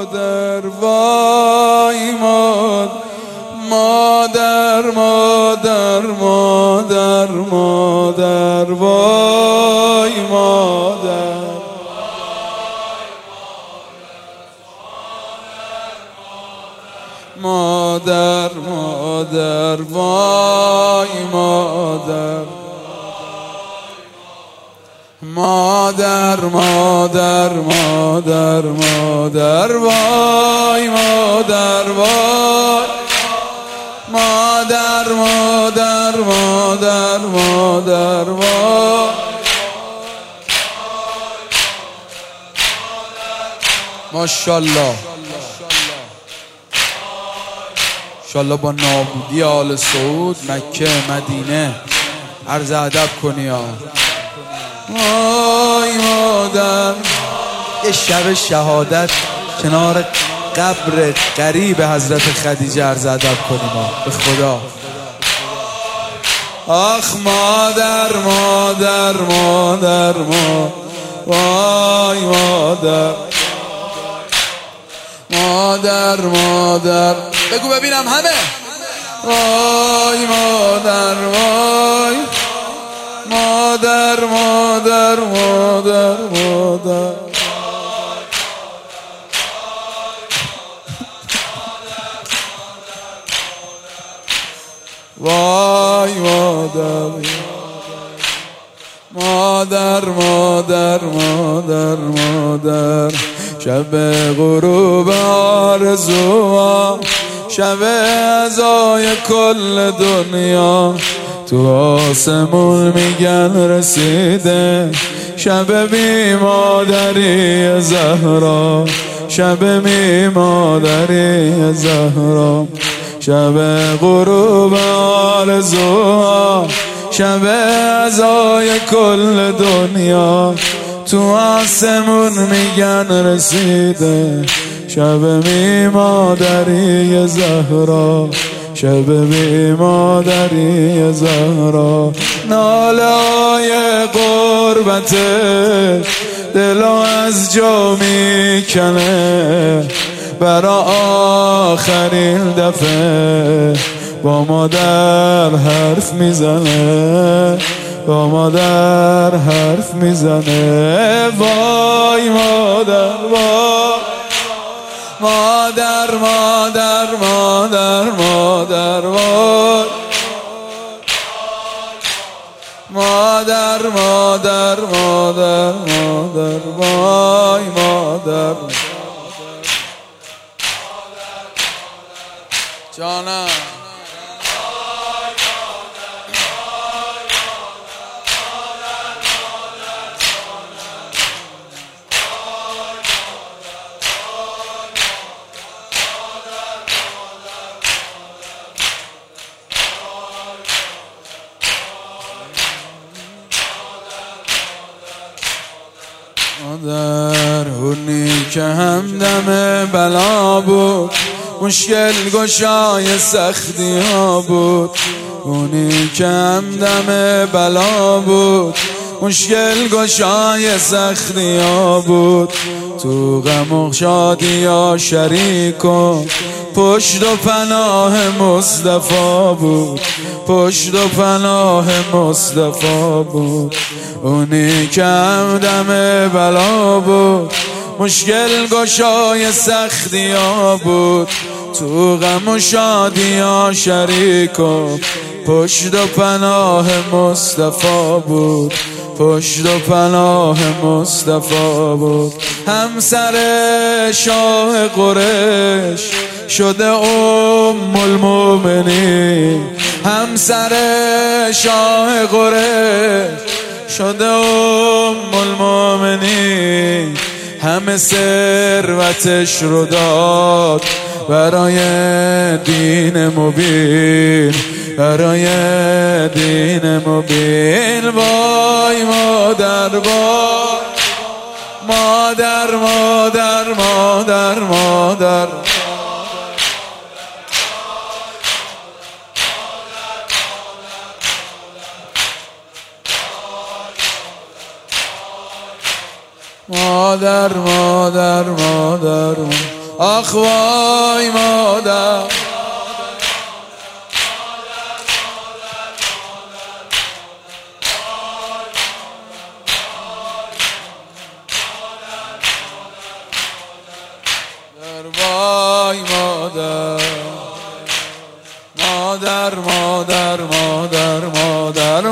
مادر وای مادر مادر مادر مادر وای مادر مادر مادر وای مادر مادر مادر مادر مادر وای مادر وای مادر مادر مادر مادر وای ماشاءالله انشالله با نابودی آل سعود مکه مدینه عرض ادب کنی ها. وای مادر یه شب شهادت کنار قبر قریب حضرت خدیجه عرض ادب کنیم ها. به خدا آخ مادر مادر مادر وای مادر مادر مادر بگو ببینم همه وای مادر وای مادر مادر مادر مادر وای مادر مادر مادر مادر مادر شب غروب آرزوها شب عزای کل دنیا تو آسمون میگن رسیده شب بی مادری زهرا شب بی مادری زهرا شب غروب آرزوها شب عزای کل دنیا تو آسمون میگن رسیده شب بی مادری زهرا شب بی مادری زهرا نالای قربت دلو از جا میکنه برا آخرین دفعه با مادر حرف میزنه با مادر حرف میزنه وای مادر وای مادر مادر مادر مادر وای مادر مادر مادر مادر وای مادر جانم مادر اونی که همدم بلا بود مشکل گشای سختی ها بود اونی که همدم بلا بود مشکل گشای سختی ها بود تو غم و شادی ها شریک و پشت و پناه مصطفی بود پشت و پناه مصطفی بود اونی که همدم بلا بود مشکل گشای سختی ها بود تو غم و شادی ها شریک و پشت و پناه مصطفی بود پشت و پناه مصطفی بود همسر شاه قریش شده المؤمنین همسر شاه قریش شده المؤمنین همه ثروتش رو داد برای دین مبین برای دین مبین وای مادر وای مادر مادر مادر مادر مادر مادر مادر آخ وای مادر وای مادر مادر مادر مادر مادر